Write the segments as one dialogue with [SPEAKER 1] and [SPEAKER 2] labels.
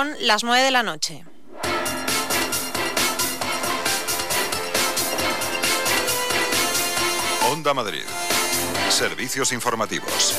[SPEAKER 1] Son las 9 de la noche.
[SPEAKER 2] Onda Madrid. Servicios informativos.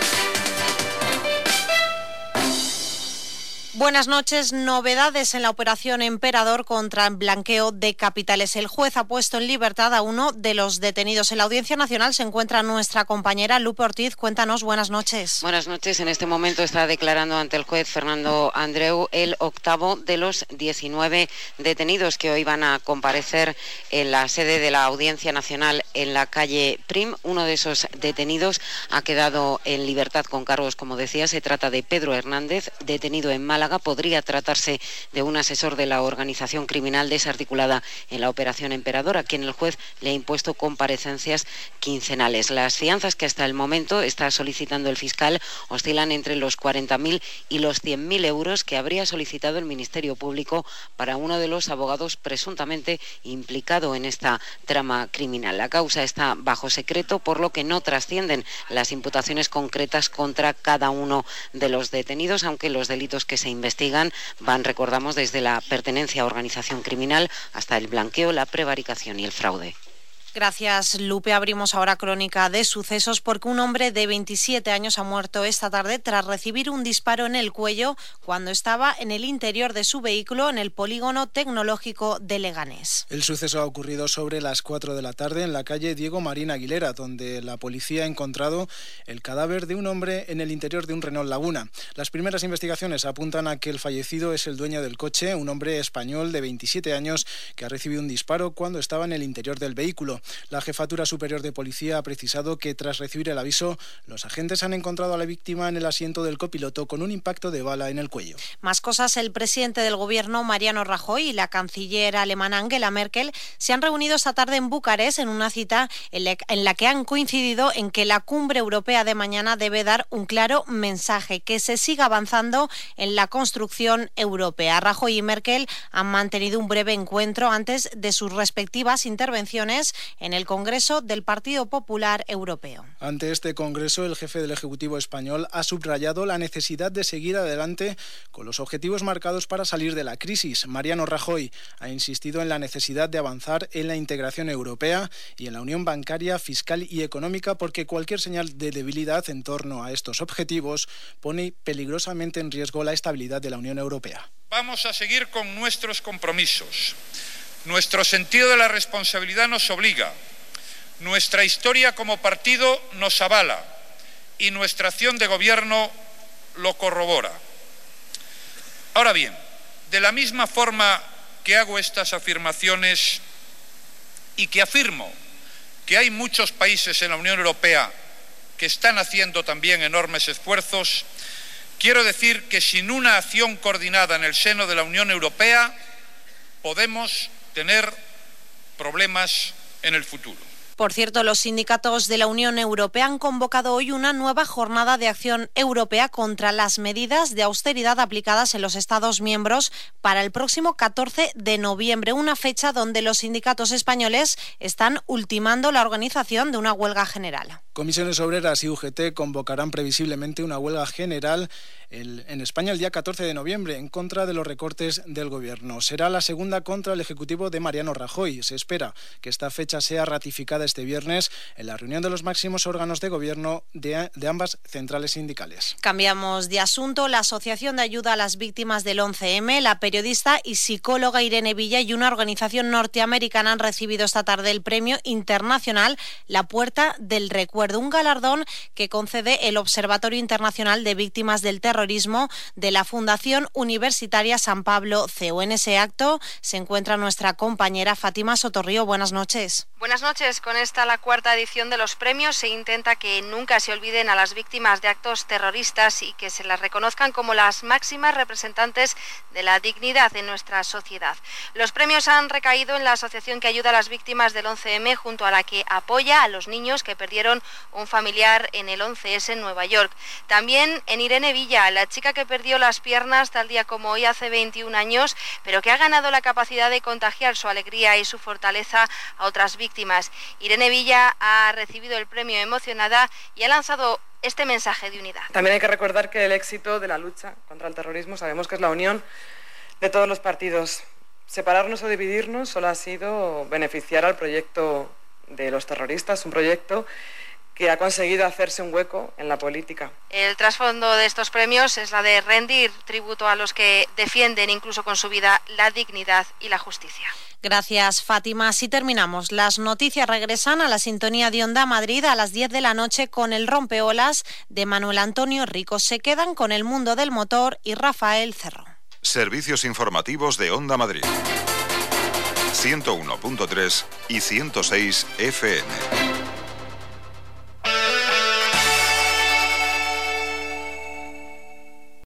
[SPEAKER 1] Buenas noches. Novedades en la operación Emperador contra el blanqueo de capitales. El juez ha puesto en libertad a uno de los detenidos. En la Audiencia Nacional se encuentra nuestra compañera Lupe Ortiz. Cuéntanos, buenas noches.
[SPEAKER 3] Buenas noches. En este momento está declarando ante el juez Fernando Andreu el octavo de los 19 detenidos que hoy van a comparecer en la sede de la Audiencia Nacional en la calle Prim. Uno de esos detenidos ha quedado en libertad con cargos, como decía. Se trata de Pedro Hernández, detenido en Málaga. Podría tratarse de un asesor de la organización criminal desarticulada en la operación Emperador, a quien el juez le ha impuesto comparecencias quincenales. Las fianzas que hasta el momento está solicitando el fiscal oscilan entre los 40.000 y los 100.000 euros que habría solicitado el Ministerio Público para uno de los abogados presuntamente implicado en esta trama criminal. La causa está bajo secreto, por lo que no trascienden las imputaciones concretas contra cada uno de los detenidos, aunque los delitos que se investigan van, recordamos, desde la pertenencia a organización criminal hasta el blanqueo, la prevaricación y el fraude.
[SPEAKER 1] Gracias, Lupe. Abrimos ahora crónica de sucesos porque un hombre de 27 años ha muerto esta tarde tras recibir un disparo en el cuello cuando estaba en el interior de su vehículo en el polígono tecnológico de Leganés.
[SPEAKER 4] El suceso ha ocurrido sobre las 4 de la tarde en la calle Diego Marín Aguilera, donde la policía ha encontrado el cadáver de un hombre en el interior de un Renault Laguna. Las primeras investigaciones apuntan a que el fallecido es el dueño del coche, un hombre español de 27 años que ha recibido un disparo cuando estaba en el interior del vehículo. La Jefatura Superior de Policía ha precisado que tras recibir el aviso, los agentes han encontrado a la víctima en el asiento del copiloto con un impacto de bala en el cuello.
[SPEAKER 1] Más cosas. El presidente del Gobierno, Mariano Rajoy, y la canciller alemana Angela Merkel se han reunido esta tarde en Bucarest en una cita en la que han coincidido en que la cumbre europea de mañana debe dar un claro mensaje, que se siga avanzando en la construcción europea. Rajoy y Merkel han mantenido un breve encuentro antes de sus respectivas intervenciones en el Congreso del Partido Popular Europeo.
[SPEAKER 4] Ante este Congreso, el jefe del Ejecutivo español ha subrayado la necesidad de seguir adelante con los objetivos marcados para salir de la crisis. Mariano Rajoy ha insistido en la necesidad de avanzar en la integración europea y en la unión bancaria, fiscal y económica, porque cualquier señal de debilidad en torno a estos objetivos pone peligrosamente en riesgo la estabilidad de la Unión Europea.
[SPEAKER 5] Vamos a seguir con nuestros compromisos. Nuestro sentido de la responsabilidad nos obliga, nuestra historia como partido nos avala y nuestra acción de gobierno lo corrobora. Ahora bien, de la misma forma que hago estas afirmaciones y que afirmo que hay muchos países en la Unión Europea que están haciendo también enormes esfuerzos, quiero decir que sin una acción coordinada en el seno de la Unión Europea podemos tener problemas en el futuro.
[SPEAKER 1] Por cierto, los sindicatos de la Unión Europea han convocado hoy una nueva jornada de acción europea contra las medidas de austeridad aplicadas en los Estados miembros para el próximo 14 de noviembre, una fecha donde los sindicatos españoles están ultimando la organización de una huelga general.
[SPEAKER 4] Comisiones Obreras y UGT convocarán previsiblemente una huelga general en España el día 14 de noviembre en contra de los recortes del Gobierno. Será la segunda contra el Ejecutivo de Mariano Rajoy. Se espera que esta fecha sea ratificada este viernes en la reunión de los máximos órganos de Gobierno de ambas centrales sindicales.
[SPEAKER 1] Cambiamos de asunto. La Asociación de Ayuda a las Víctimas del 11M, la periodista y psicóloga Irene Villa y una organización norteamericana han recibido esta tarde el Premio Internacional La Puerta del Recuerdo, un galardón que concede el Observatorio Internacional de Víctimas del Terrorismo de la Fundación Universitaria San Pablo CEU. En ese acto se encuentra nuestra compañera Fátima Sotorrío. Buenas noches.
[SPEAKER 6] Buenas noches. Con esta, la cuarta edición de los premios, se intenta que nunca se olviden a las víctimas de actos terroristas y que se las reconozcan como las máximas representantes de la dignidad en nuestra sociedad. Los premios han recaído en la asociación que ayuda a las víctimas del 11M, junto a la que apoya a los niños que perdieron un familiar en el 11S en Nueva York. También en Irene Villa, la chica que perdió las piernas tal día como hoy hace 21 años, pero que ha ganado la capacidad de contagiar su alegría y su fortaleza a otras víctimas. Irene Villa ha recibido el premio emocionada y ha lanzado este mensaje de unidad.
[SPEAKER 7] También hay que recordar que el éxito de la lucha contra el terrorismo sabemos que es la unión de todos los partidos. Separarnos o dividirnos solo ha sido beneficiar al proyecto de los terroristas, un proyecto que ha conseguido hacerse un hueco en la política.
[SPEAKER 6] El trasfondo de estos premios es la de rendir tributo a los que defienden, incluso con su vida, la dignidad y la justicia.
[SPEAKER 1] Gracias, Fátima. Así terminamos. Las noticias regresan a la sintonía de Onda Madrid a las 10 de la noche con el Rompeolas de Manuel Antonio Rico. Se quedan con El Mundo del Motor y Rafael Cerro.
[SPEAKER 2] Servicios informativos de Onda Madrid. 101.3 y 106 FM.